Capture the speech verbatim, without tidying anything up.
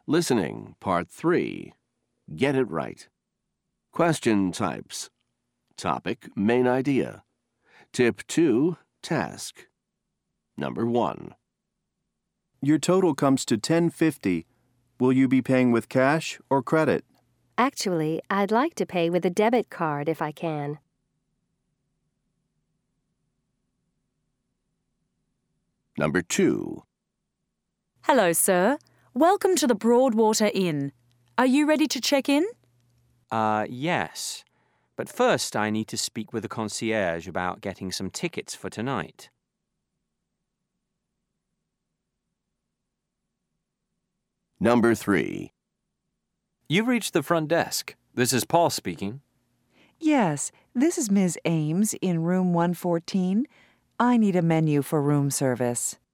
Listening, Part three. Get it right. Question types. Topic, main idea. Tip two, task. Number one. Your total comes to ten fifty. Will you be paying with cash or credit? Actually, I'd like to pay with a debit card if I can. Number two. Hello, sir. Welcome to the Broadwater Inn. Are you ready to check in? Uh, yes. But first I need to speak with the concierge about getting some tickets for tonight. Number three. You've reached the front desk. This is Paul speaking. Yes, this is Miz Ames in room one fourteen. I need a menu for room service.